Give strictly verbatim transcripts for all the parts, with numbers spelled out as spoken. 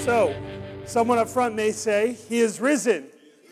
So, someone up front may say, he is risen.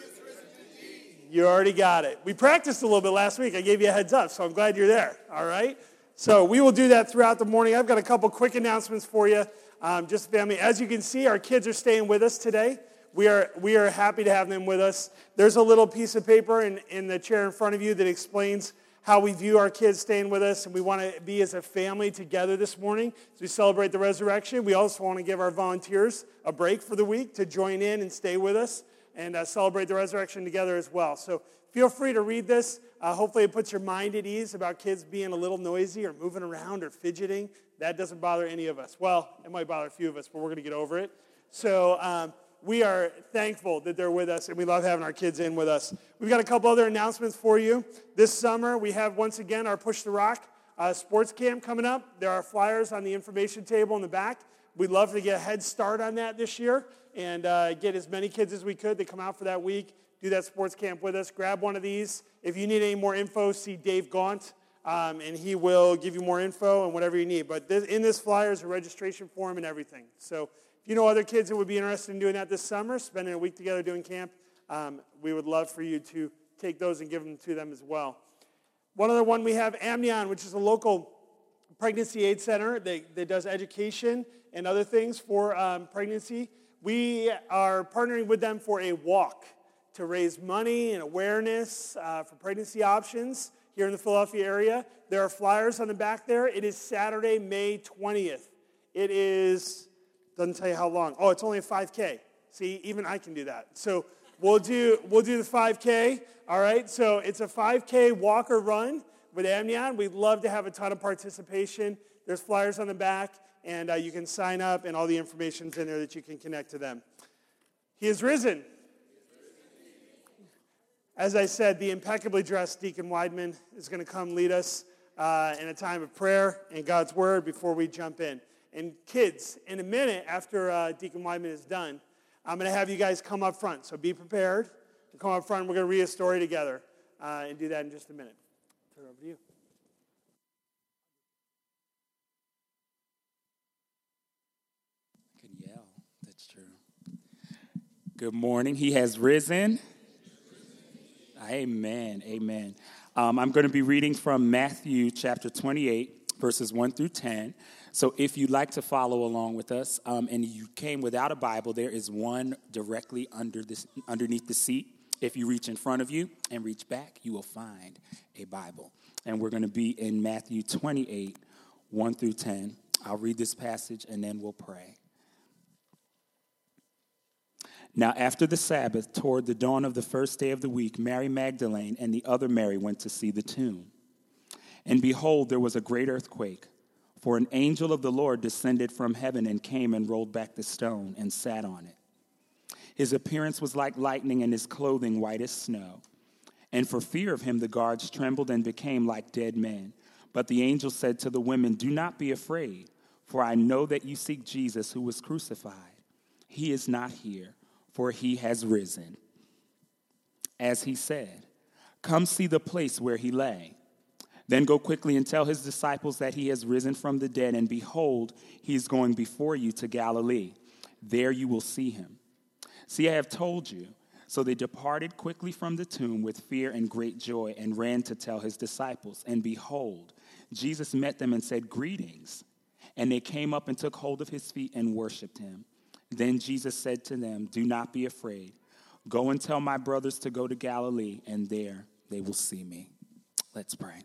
You already got it. We practiced a little bit last week. I gave you a heads up, so I'm glad you're there, all right? So we will do that throughout the morning. I've got a couple quick announcements for you. Um, just family. As you can see, our kids are staying with us today. We are we are happy to have them with us. There's a little piece of paper in, in the chair in front of you that explains how we view our kids staying with us, and we want to be as a family together this morning as we celebrate the resurrection. We also want to give our volunteers a break for the week to join in and stay with us and uh, celebrate the resurrection together as well. So feel free to read this. Uh, hopefully it puts your mind at ease about kids being a little noisy or moving around or fidgeting. That doesn't bother any of us. Well, it might bother a few of us, but we're going to get over it. So um, we are thankful that they're with us, and we love having our kids in with us. We've got a couple other announcements for you. This summer, we have, once again, our Push the Rock uh, sports camp coming up. There are flyers on the information table in the back. We'd love to get a head start on that this year and uh, get as many kids as we could to come out for that week, do that sports camp with us. Grab one of these. If you need any more info, see Dave Gaunt, um, and he will give you more info and whatever you need. But this, in this flyer is a registration form and everything. So if you know other kids that would be interested in doing that this summer, spending a week together doing camp, um, we would love for you to take those and give them to them as well. One other one, we have Amnion, which is a local pregnancy aid center that, that does education and other things for um, pregnancy. We are partnering with them for a walk to raise money and awareness uh, for pregnancy options here in the Philadelphia area. There are flyers on the back there. It is Saturday, May twentieth. It is, doesn't tell you how long. Oh, it's only a five K. See, even I can do that. So we'll do we'll do the five K, all right? So it's a five K walk or run with Amnion. We'd love to have a ton of participation. There's flyers on the back, and uh, you can sign up, and all the information's in there that you can connect to them. He is risen. As I said, the impeccably dressed Deacon Weidman is going to come lead us uh, in a time of prayer and God's Word before we jump in. And kids, in a minute after uh, Deacon Weidman is done, I'm going to have you guys come up front. So be prepared to come up front. We're going to read a story together uh, and do that in just a minute. Turn it over to you. I can yell. That's true. Good morning. He has risen. Amen. Amen. Um, I'm going to be reading from Matthew chapter twenty-eight, verses one through ten. So if you'd like to follow along with us, um, and you came without a Bible, there is one directly under this, underneath the seat. If you reach in front of you and reach back, you will find a Bible. And we're going to be in Matthew twenty-eight, one through ten. I'll read this passage, and then we'll pray. Now, after the Sabbath, toward the dawn of the first day of the week, Mary Magdalene and the other Mary went to see the tomb. And behold, there was a great earthquake, for an angel of the Lord descended from heaven and came and rolled back the stone and sat on it. His appearance was like lightning and his clothing white as snow. And for fear of him, the guards trembled and became like dead men. But the angel said to the women, "Do not be afraid, for I know that you seek Jesus who was crucified. He is not here, for he has risen, as he said. Come see the place where he lay. Then go quickly and tell his disciples that he has risen from the dead, and behold, he is going before you to Galilee. There you will see him. See, I have told you." So they departed quickly from the tomb with fear and great joy and ran to tell his disciples. And behold, Jesus met them and said, "Greetings." And they came up and took hold of his feet and worshipped him. Then Jesus said to them, "Do not be afraid. Go and tell my brothers to go to Galilee, and there they will see me." Let's pray.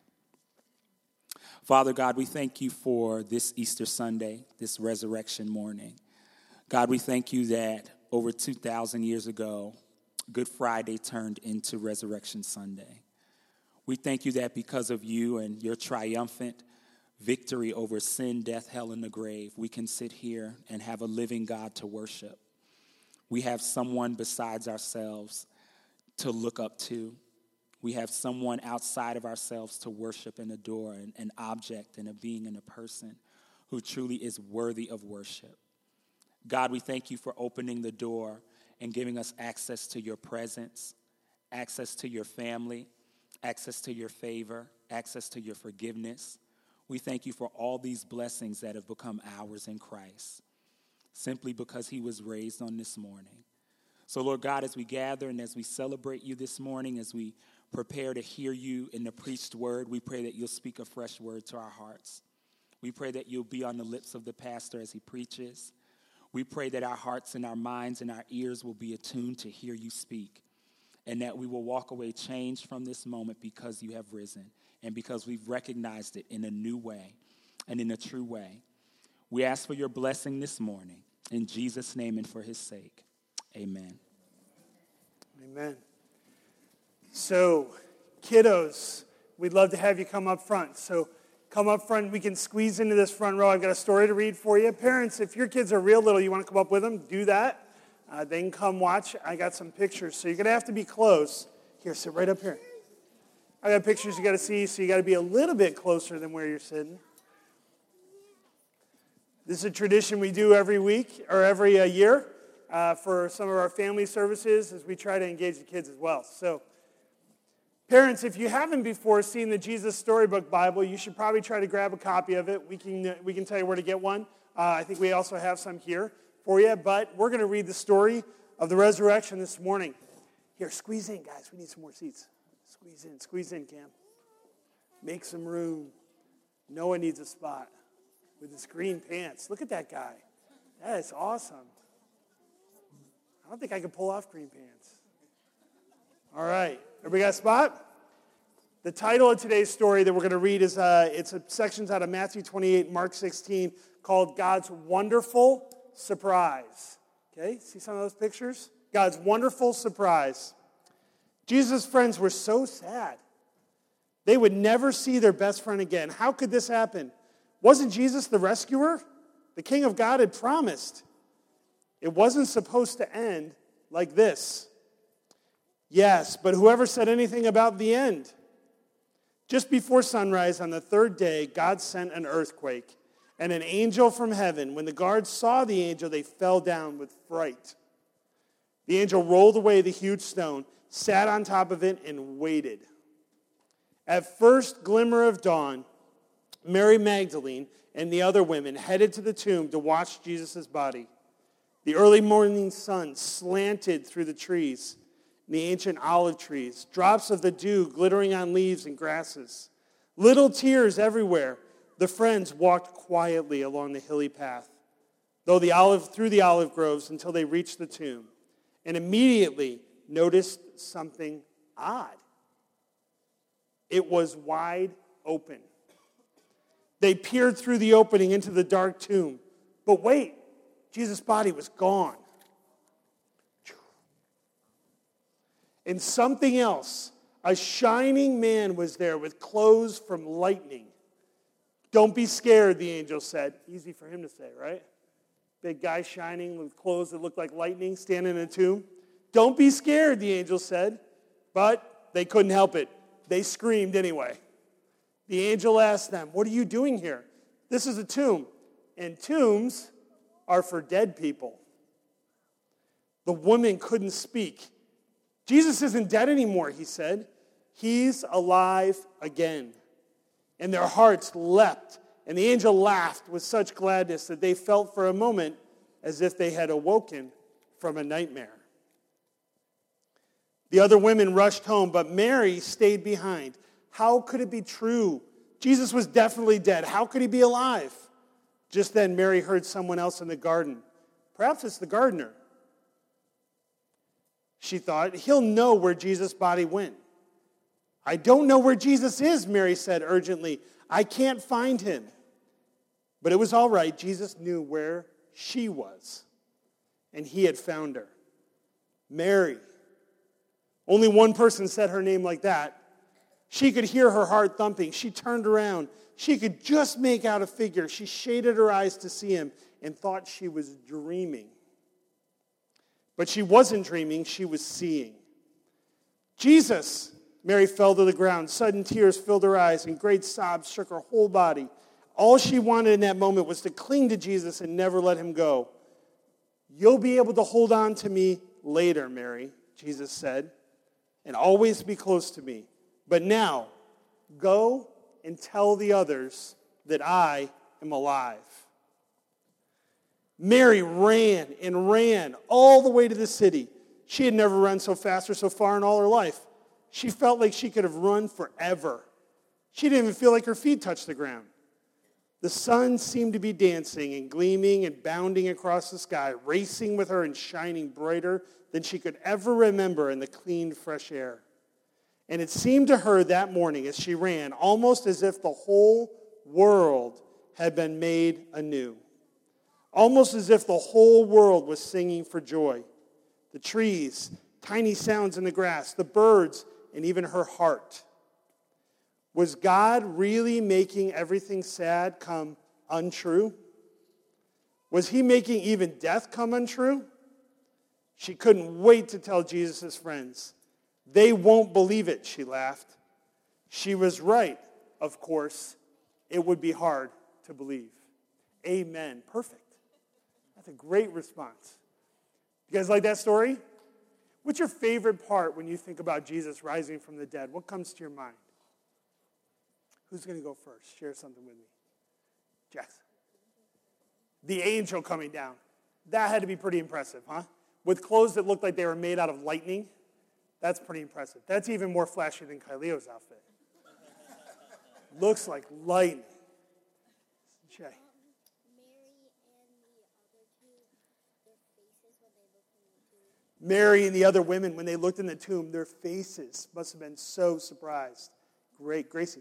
Father God, we thank you for this Easter Sunday, this resurrection morning. God, we thank you that over two thousand years ago, Good Friday turned into Resurrection Sunday. We thank you that because of you and your triumphant victory over sin, death, hell, and the grave, we can sit here and have a living God to worship. We have someone besides ourselves to look up to. We have someone outside of ourselves to worship and adore, an, an object and a being and a person who truly is worthy of worship. God, we thank you for opening the door and giving us access to your presence, access to your family, access to your favor, access to your forgiveness. We thank you for all these blessings that have become ours in Christ. simply because he was raised on this morning. So, Lord God, as we gather and as we celebrate you this morning, as we prepare to hear you in the preached word, we pray that you'll speak a fresh word to our hearts. We pray that you'll be on the lips of the pastor as he preaches. We pray that our hearts and our minds and our ears will be attuned to hear you speak, and that we will walk away changed from this moment because you have risen and because we've recognized it in a new way and in a true way. We ask for your blessing this morning. In Jesus' name and for his sake, amen. Amen. So, kiddos, we'd love to have you come up front. So come up front. We can squeeze into this front row. I've got a story to read for you. Parents, if your kids are real little, you want to come up with them, do that. Uh, they can come watch. I got some pictures. So you're going to have to be close. Here, sit right up here. I got pictures you got to see, so you got to be a little bit closer than where you're sitting. This is a tradition we do every week or every uh, year uh, for some of our family services as we try to engage the kids as well. So, parents, if you haven't before seen the Jesus Storybook Bible, you should probably try to grab a copy of it. We can we can tell you where to get one. Uh, I think we also have some here for you, but we're going to read the story of the resurrection this morning. Here, squeeze in, guys. We need some more seats. Squeeze in, squeeze in, Cam. Make some room. Noah needs a spot with his green pants. Look at that guy. That is awesome. I don't think I could pull off green pants. All right. Everybody got a spot? The title of today's story that we're going to read is, uh, it's a, sections out of Matthew twenty-eight, Mark sixteen, called God's Wonderful Surprise. Okay, see some of those pictures? God's Wonderful Surprise. Jesus' friends were so sad. They would never see their best friend again. How could this happen? Wasn't Jesus the rescuer? The King of God had promised. It wasn't supposed to end like this. Yes, but whoever said anything about the end? Just before sunrise on the third day, God sent an earthquake and an angel from heaven. When the guards saw the angel, they fell down with fright. The angel rolled away the huge stone, sat on top of it, and waited. At first glimmer of dawn, Mary Magdalene and the other women headed to the tomb to watch Jesus' body. The early morning sun slanted through the trees, the ancient olive trees, drops of the dew glittering on leaves and grasses. Little tears everywhere. The friends walked quietly along the hilly path, though the olive through the olive groves until they reached the tomb, and immediately noticed something odd. It was wide open. They peered through the opening into the dark tomb. But wait, Jesus' body was gone. And something else, a shining man was there with clothes from lightning. Don't be scared, the angel said. Easy for him to say, right? Big guy shining with clothes that look like lightning standing in a tomb. Don't be scared, the angel said. But they couldn't help it. They screamed anyway. The angel asked them, "What are you doing here? This is a tomb, and tombs are for dead people." The woman couldn't speak. Jesus isn't dead anymore, he said. He's alive again. And their hearts leapt, and the angel laughed with such gladness that they felt for a moment as if they had awoken from a nightmare. The other women rushed home, but Mary stayed behind. How could it be true? Jesus was definitely dead. How could he be alive? Just then, Mary heard someone else in the garden. Perhaps it's the gardener. She thought, he'll know where Jesus' body went. I don't know where Jesus is, Mary said urgently. I can't find him. But it was all right. Jesus knew where she was, and he had found her. Mary. Only one person said her name like that. She could hear her heart thumping. She turned around. She could just make out a figure. She shaded her eyes to see him and thought she was dreaming. But she wasn't dreaming. She was seeing. Jesus! Mary fell to the ground. Sudden tears filled her eyes and great sobs shook her whole body. All she wanted in that moment was to cling to Jesus and never let him go. You'll be able to hold on to me later, Mary, Jesus said, and always be close to me. But now, go and tell the others that I am alive. Mary ran and ran all the way to the city. She had never run so fast or so far in all her life. She felt like she could have run forever. She didn't even feel like her feet touched the ground. The sun seemed to be dancing and gleaming and bounding across the sky, racing with her and shining brighter than she could ever remember in the clean, fresh air. And it seemed to her that morning as she ran, almost as if the whole world had been made anew. Almost as if the whole world was singing for joy. The trees, tiny sounds in the grass, the birds, and even her heart. Was God really making everything sad come untrue? Was he making even death come untrue? She couldn't wait to tell Jesus' friends. They won't believe it, she laughed. She was right, of course. It would be hard to believe. Amen. Perfect. That's a great response. You guys like that story? What's your favorite part when you think about Jesus rising from the dead? What comes to your mind? Who's going to go first? Share something with me. Jess. The angel coming down. That had to be pretty impressive, huh? With clothes that looked like they were made out of lightning. That's pretty impressive. That's even more flashy than Kyleo's outfit. Looks like lightning. Shay. Mary and the other women, when they looked in the tomb, their faces must have been so surprised. Great. Gracie.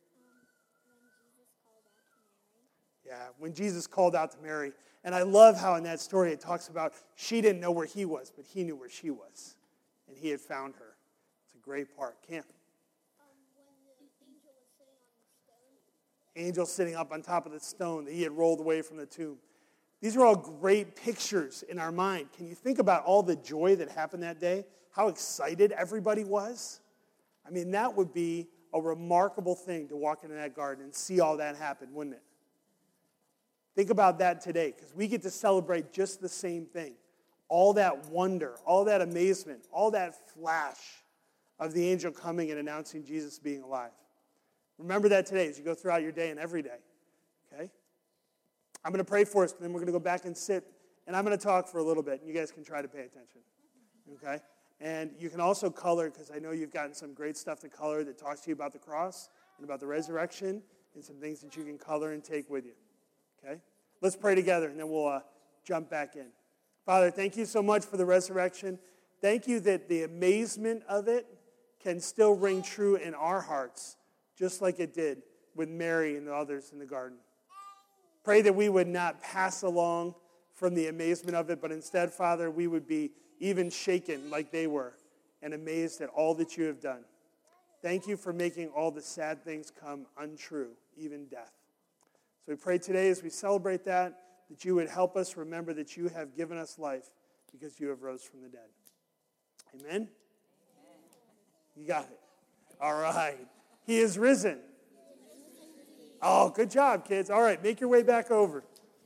Yeah, when Jesus called out to Mary. And I love how in that story it talks about she didn't know where he was, but he knew where she was. And he had found her. It's a great part. Cam. Um, when the angel was sitting on the stone. Angel sitting up on top of the stone that he had rolled away from the tomb. These are all great pictures in our mind. Can you think about all the joy that happened that day? How excited everybody was? I mean, that would be a remarkable thing to walk into that garden and see all that happen, wouldn't it? Think about that today, because we get to celebrate just the same thing. All that wonder, all that amazement, all that flash of the angel coming and announcing Jesus being alive. Remember that today as you go throughout your day and every day. Okay? I'm going to pray for us, and then we're going to go back and sit, and I'm going to talk for a little bit, and you guys can try to pay attention. Okay? And you can also color, because I know you've gotten some great stuff to color that talks to you about the cross and about the resurrection and some things that you can color and take with you. Okay? Let's pray together, and then we'll uh, jump back in. Father, thank you so much for the resurrection. Thank you that the amazement of it can still ring true in our hearts, just like it did with Mary and the others in the garden. Pray that we would not pass along from the amazement of it, but instead, Father, we would be even shaken like they were and amazed at all that you have done. Thank you for making all the sad things come untrue, even death. So we pray today as we celebrate that, that you would help us remember that you have given us life because you have rose from the dead. Amen? Amen. You got it. All right. He is risen. Oh, good job, kids. All right, make your way back over.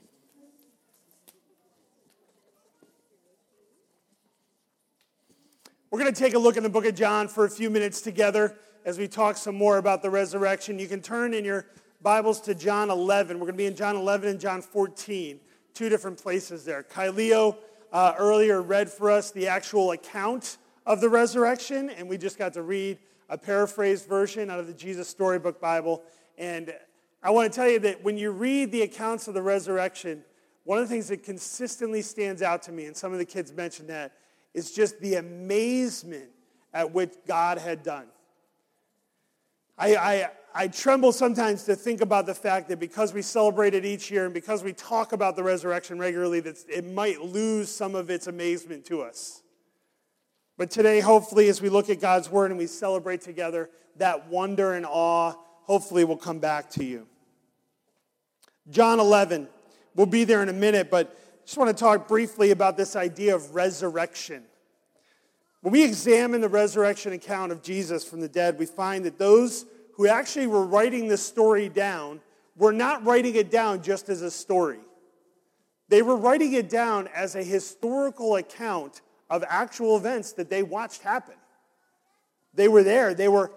We're going to take a look in the book of John for a few minutes together as we talk some more about the resurrection. You can turn in your Bibles to John eleven. We're going to be in John eleven and John fourteen, two different places there. Kyleo uh, earlier read for us the actual account of the resurrection, and we just got to read a paraphrased version out of the Jesus Storybook Bible. And I want to tell you that when you read the accounts of the resurrection, one of the things that consistently stands out to me, and some of the kids mentioned that, is just the amazement at which God had done. I, I, I tremble sometimes to think about the fact that because we celebrate it each year and because we talk about the resurrection regularly, that it might lose some of its amazement to us. But today, hopefully, as we look at God's Word and we celebrate together, that wonder and awe hopefully will come back to you. John eleven, we'll be there in a minute, but I just want to talk briefly about this idea of resurrection. When we examine the resurrection account of Jesus from the dead, we find that those who actually were writing this story down were not writing it down just as a story. They were writing it down as a historical account of actual events that they watched happen. They were there. They were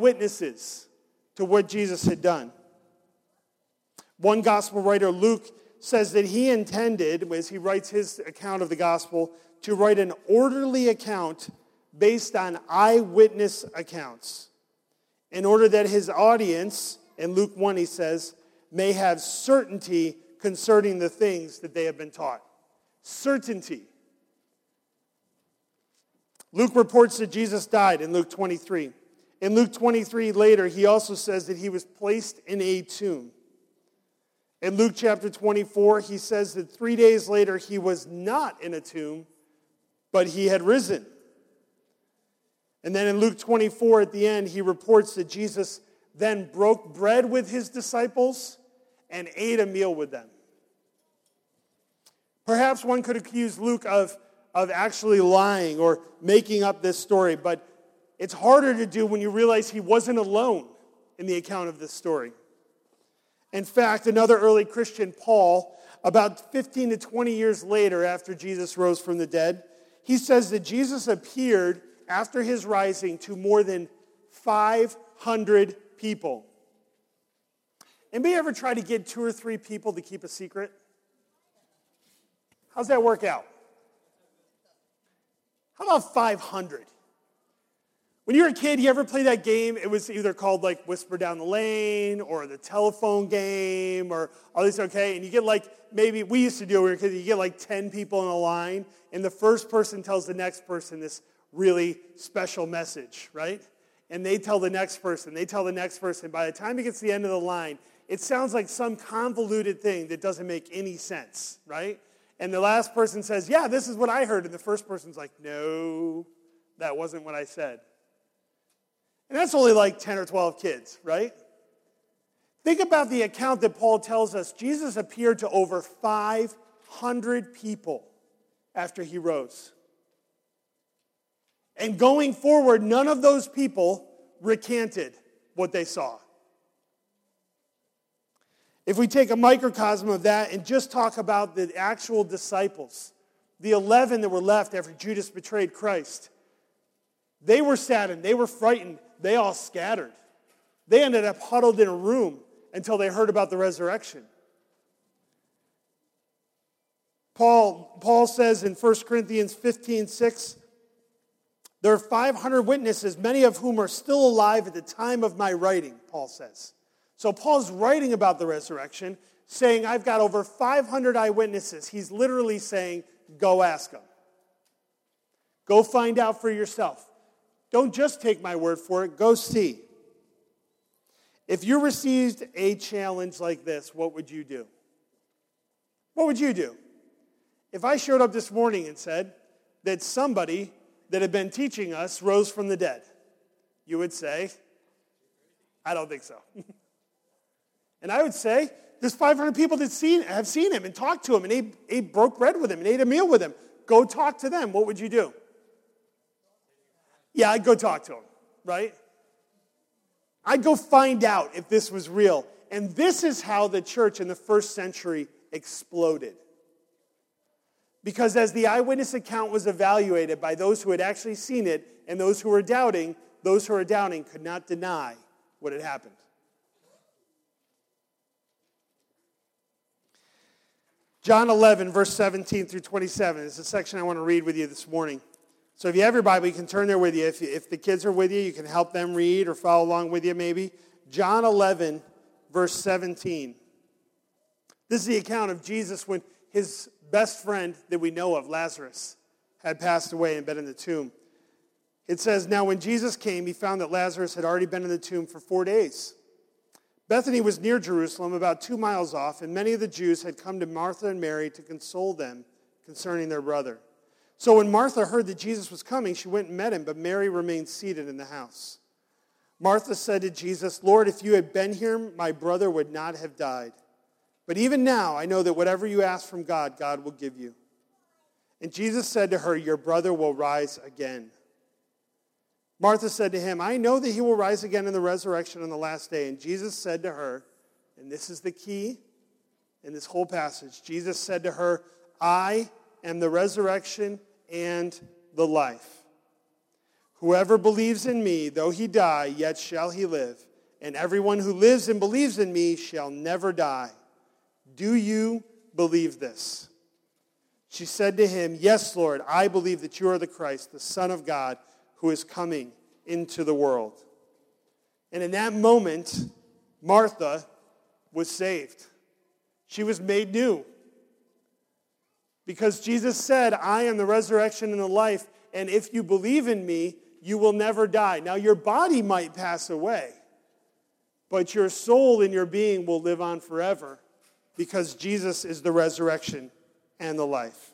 eyewitnesses to what Jesus had done. One gospel writer, Luke, says that he intended, as he writes his account of the gospel, to write an orderly account based on eyewitness accounts, in order that his audience, in Luke one he says, may have certainty concerning the things that they have been taught. Certainty. Luke reports that Jesus died in Luke twenty-three. In Luke twenty-three later, he also says that he was placed in a tomb. In Luke chapter twenty-four, he says that three days later he was not in a tomb, but he had risen. And then in Luke twenty-four at the end, he reports that Jesus then broke bread with his disciples and ate a meal with them. Perhaps one could accuse Luke of, of actually lying or making up this story, but it's harder to do when you realize he wasn't alone in the account of this story. In fact, another early Christian, Paul, about fifteen to twenty years later after Jesus rose from the dead, he says that Jesus appeared after his rising to more than five hundred people. Anybody ever try to get two or three people to keep a secret? How's that work out? How about five hundred? When you were a kid, you ever play that game? It was either called like Whisper Down the Lane or the telephone game or all this, okay? And you get like, maybe, we used to do it when we were kids, you get like ten people in a line, and the first person tells the next person this really special message, right? And they tell the next person, they tell the next person. By the time it gets to the end of the line, it sounds like some convoluted thing that doesn't make any sense, right? And the last person says, yeah, this is what I heard. And the first person's like, no, that wasn't what I said. And that's only like ten or twelve kids, right? Think about the account that Paul tells us. Jesus appeared to over five hundred people after he rose. And going forward, none of those people recanted what they saw. If we take a microcosm of that and just talk about the actual disciples, the eleven that were left after Judas betrayed Christ, they were saddened, they were frightened, they all scattered. They ended up huddled in a room until they heard about the resurrection. Paul, Paul says in First Corinthians fifteen six, there are five hundred witnesses, many of whom are still alive at the time of my writing, Paul says. So Paul's writing about the resurrection, saying, I've got over five hundred eyewitnesses. He's literally saying, go ask them. Go find out for yourself. Don't just take my word for it. Go see. If you received a challenge like this, what would you do? What would you do? If I showed up this morning and said that somebody that had been teaching us rose from the dead, you would say, I don't think so. And I would say, there's five hundred people that seen, have seen him and talked to him and ate, ate, broke bread with him and ate a meal with him. Go talk to them. What would you do? Yeah, I'd go talk to him, right? I'd go find out if this was real. And this is how the church in the first century exploded. Because as the eyewitness account was evaluated by those who had actually seen it and those who were doubting, those who were doubting could not deny what had happened. John eleven, verse seventeen through twenty-seven is the section I want to read with you this morning. So if you have your Bible, you can turn there with you. If, if the kids are with you, you can help them read or follow along with you maybe. John eleven, verse seventeen. This is the account of Jesus when his best friend that we know of, Lazarus, had passed away and been in the tomb. It says, now when Jesus came, he found that Lazarus had already been in the tomb for four days. Bethany was near Jerusalem, about two miles off, and many of the Jews had come to Martha and Mary to console them concerning their brother. So when Martha heard that Jesus was coming, she went and met him, but Mary remained seated in the house. Martha said to Jesus, Lord, if you had been here, my brother would not have died. But even now, I know that whatever you ask from God, God will give you. And Jesus said to her, your brother will rise again. Martha said to him, I know that he will rise again in the resurrection on the last day. And Jesus said to her, and this is the key in this whole passage, Jesus said to her, I am the resurrection and the life. Whoever believes in me, though he die, yet shall he live. And everyone who lives and believes in me shall never die. Do you believe this?" She said to him, "Yes, Lord, I believe that you are the Christ, the Son of God, who is coming into the world." And in that moment, Martha was saved. She was made new. Because Jesus said, "I am the resurrection and the life, and if you believe in me, you will never die." Now, your body might pass away, but your soul and your being will live on forever because Jesus is the resurrection and the life.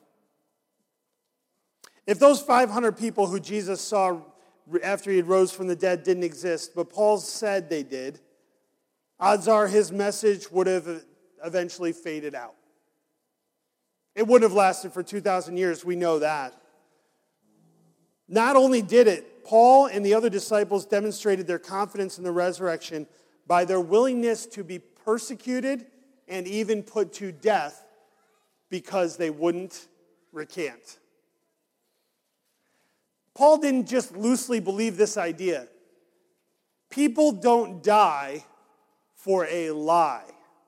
If those five hundred people who Jesus saw after he had rose from the dead didn't exist, but Paul said they did, odds are his message would have eventually faded out. It wouldn't have lasted for two thousand years, we know that. Not only did it, Paul and the other disciples demonstrated their confidence in the resurrection by their willingness to be persecuted and even put to death because they wouldn't recant. Paul didn't just loosely believe this idea. People don't die for a lie.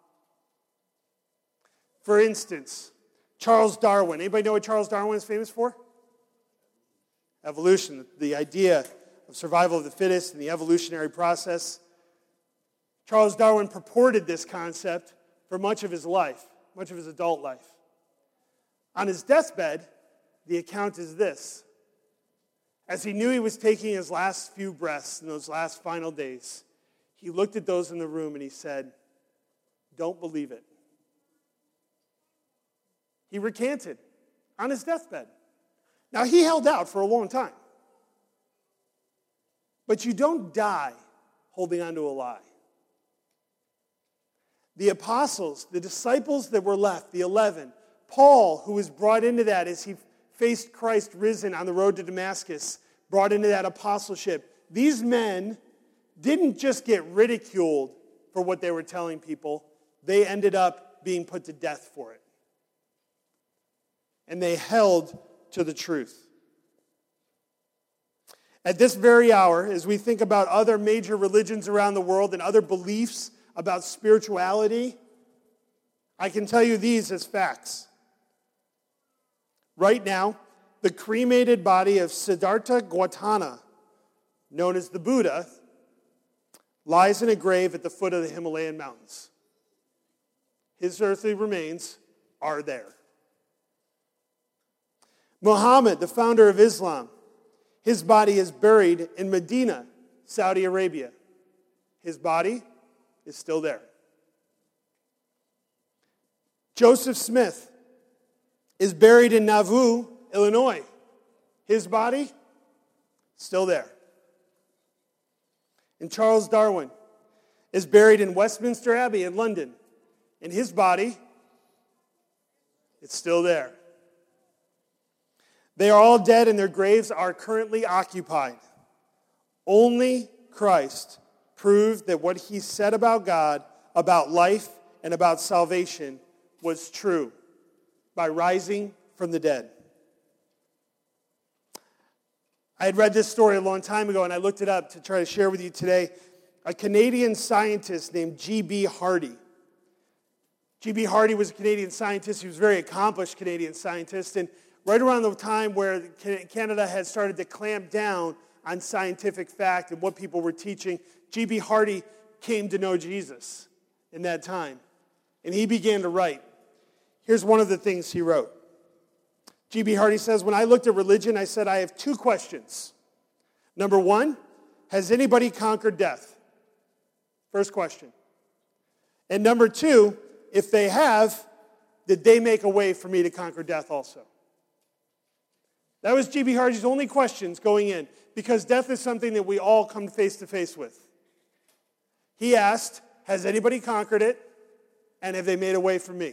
For instance, Charles Darwin. Anybody know what Charles Darwin is famous for? Evolution, the idea of survival of the fittest and the evolutionary process. Charles Darwin purported this concept for much of his life, much of his adult life. On his deathbed, the account is this. As he knew he was taking his last few breaths in those last final days, he looked at those in the room and he said, "Don't believe it." He recanted on his deathbed. Now, he held out for a long time. But you don't die holding on to a lie. The apostles, the disciples that were left, the eleven, Paul, who was brought into that as he faced Christ risen on the road to Damascus, brought into that apostleship. These men didn't just get ridiculed for what they were telling people. They ended up being put to death for it. And they held to the truth. At this very hour, as we think about other major religions around the world and other beliefs about spirituality, I can tell you these as facts. Right now, the cremated body of Siddhartha Gautama, known as the Buddha, lies in a grave at the foot of the Himalayan mountains. His earthly remains are there. Muhammad, the founder of Islam, his body is buried in Medina, Saudi Arabia. His body is still there. Joseph Smith is buried in Nauvoo, Illinois. His body, still there. And Charles Darwin is buried in Westminster Abbey in London. And his body, it's still there. They are all dead and their graves are currently occupied. Only Christ proved that what he said about God, about life, and about salvation was true by rising from the dead. I had read this story a long time ago and I looked it up to try to share with you today. A Canadian scientist named G B Hardy. G B Hardy was a Canadian scientist. He was a very accomplished Canadian scientist. And right around the time where Canada had started to clamp down on scientific fact and what people were teaching, G B Hardy came to know Jesus in that time. And he began to write. Here's one of the things he wrote. G B Hardy says, "When I looked at religion, I said, I have two questions. Number one, has anybody conquered death? First question. And number two, if they have, did they make a way for me to conquer death also?" That was G B Hardy's only questions going in, because death is something that we all come face to face with. He asked, has anybody conquered it, and have they made a way for me?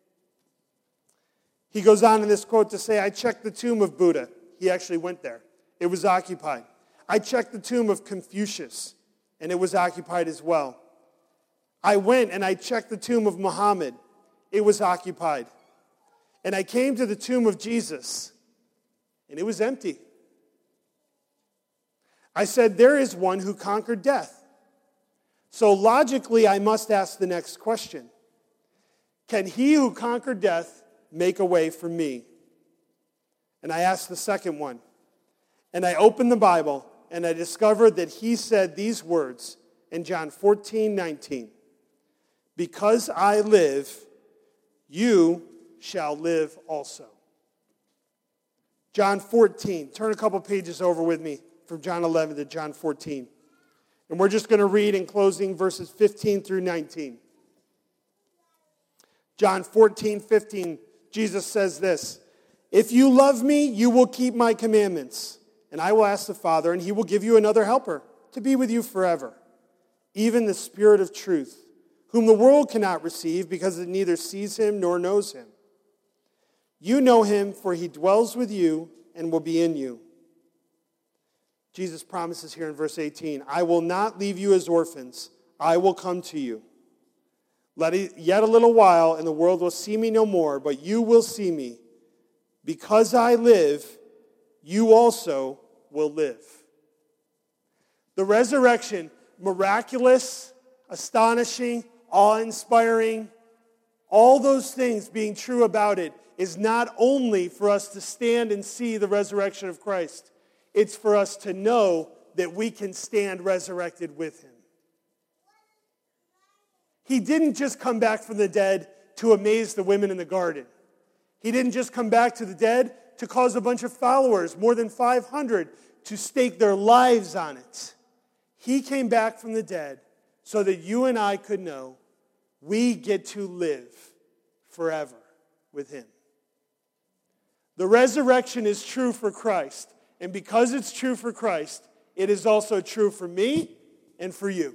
He goes on in this quote to say, "I checked the tomb of Buddha." He actually went there. It was occupied. "I checked the tomb of Confucius, and it was occupied as well. I went and I checked the tomb of Muhammad. It was occupied. And I came to the tomb of Jesus, and it was empty. I said, there is one who conquered death. So logically, I must ask the next question. Can he who conquered death make a way for me? And I asked the second one. And I opened the Bible, and I discovered that he said these words in John fourteen nineteen. Because I live, you shall live also. John fourteen. Turn a couple pages over with me from John eleven to John fourteen. And we're just going to read in closing verses fifteen through nineteen. John fourteen fifteen, Jesus says this, if you love me, you will keep my commandments, and I will ask the Father, and he will give you another helper to be with you forever, even the Spirit of truth, whom the world cannot receive because it neither sees him nor knows him. You know him, for he dwells with you and will be in you. Jesus promises here in verse eighteen, I will not leave you as orphans. I will come to you. Let it, yet a little while, and the world will see me no more, but you will see me. Because I live, you also will live. The resurrection, miraculous, astonishing, awe-inspiring, all those things being true about it, is not only for us to stand and see the resurrection of Christ. It's for us to know that we can stand resurrected with him. He didn't just come back from the dead to amaze the women in the garden. He didn't just come back to the dead to cause a bunch of followers, more than five hundred, to stake their lives on it. He came back from the dead so that you and I could know we get to live forever with him. The resurrection is true for Christ, and because it's true for Christ, it is also true for me and for you.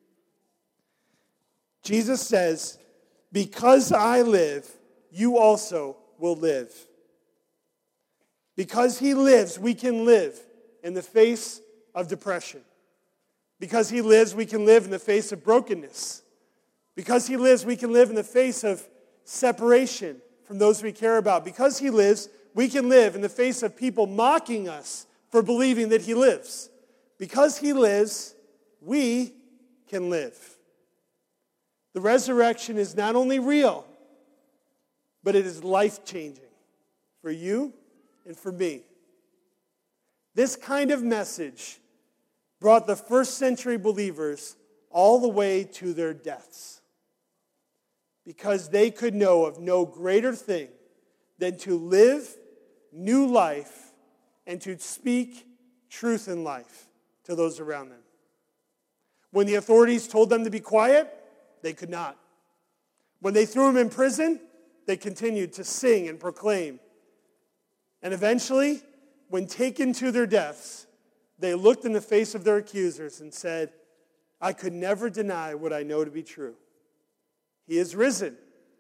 Jesus says, because I live, you also will live. Because he lives, we can live in the face of depression. Because he lives, we can live in the face of brokenness. Because he lives, we can live in the face of separation from those we care about. Because he lives, we can live in the face of people mocking us for believing that he lives. Because he lives, we can live. The resurrection is not only real, but it is life-changing for you and for me. This kind of message brought the first century believers all the way to their deaths, because they could know of no greater thing than to live new life and to speak truth in life to those around them. When the authorities told them to be quiet, they could not. When they threw them in prison, they continued to sing and proclaim. And eventually, when taken to their deaths, they looked in the face of their accusers and said, I could never deny what I know to be true. He is risen.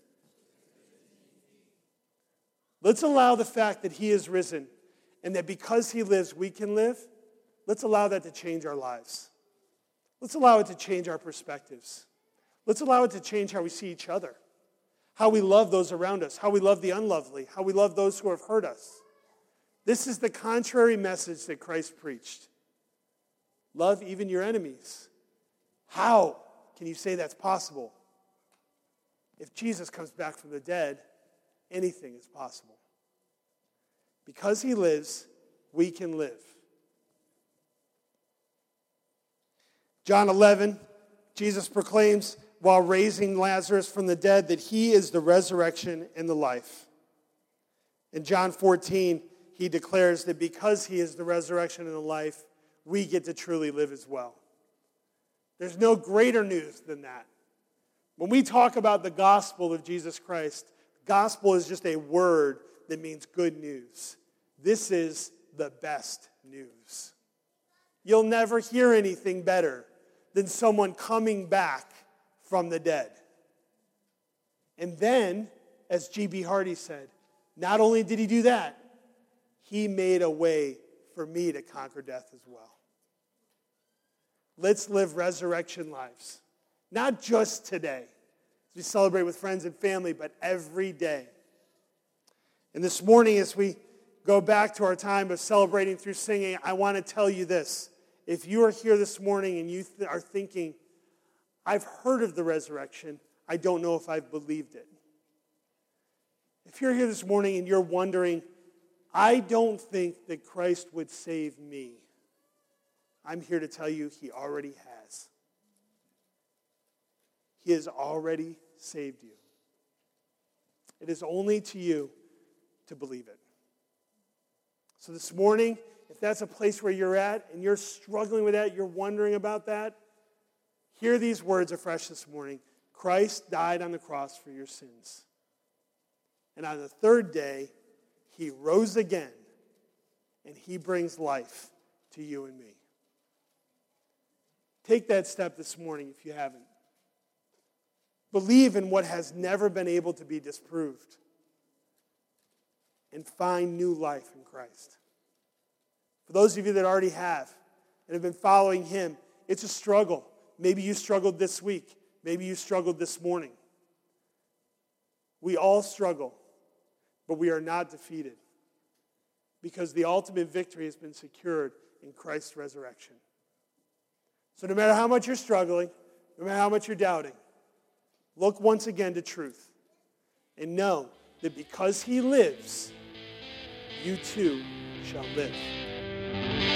Let's allow the fact that he is risen and that because he lives, we can live. Let's allow that to change our lives. Let's allow it to change our perspectives. Let's allow it to change how we see each other, how we love those around us, how we love the unlovely, how we love those who have hurt us. This is the contrary message that Christ preached. Love even your enemies. How can you say that's possible? If Jesus comes back from the dead, anything is possible. Because he lives, we can live. John eleven, Jesus proclaims, while raising Lazarus from the dead, that he is the resurrection and the life. In John fourteen, he declares that because he is the resurrection and the life, we get to truly live as well. There's no greater news than that. When we talk about the gospel of Jesus Christ, gospel is just a word that means good news. This is the best news. You'll never hear anything better than someone coming back from the dead. And then, as G B Hardy said, not only did he do that, he made a way for me to conquer death as well. Let's live resurrection lives. Not just today, as we celebrate with friends and family, but every day. And this morning, as we go back to our time of celebrating through singing, I want to tell you this. If you are here this morning and you th- are thinking, I've heard of the resurrection, I don't know if I've believed it. If you're here this morning and you're wondering, I don't think that Christ would save me, I'm here to tell you he already has. He has already saved you. It is only to you to believe it. So this morning, if that's a place where you're at and you're struggling with that, you're wondering about that, hear these words afresh this morning. Christ died on the cross for your sins. And on the third day, he rose again, and he brings life to you and me. Take that step this morning if you haven't. Believe in what has never been able to be disproved. And find new life in Christ. For those of you that already have and have been following him, it's a struggle. Maybe you struggled this week. Maybe you struggled this morning. We all struggle, but we are not defeated because the ultimate victory has been secured in Christ's resurrection. So no matter how much you're struggling, no matter how much you're doubting, look once again to truth and know that because he lives, you too shall live.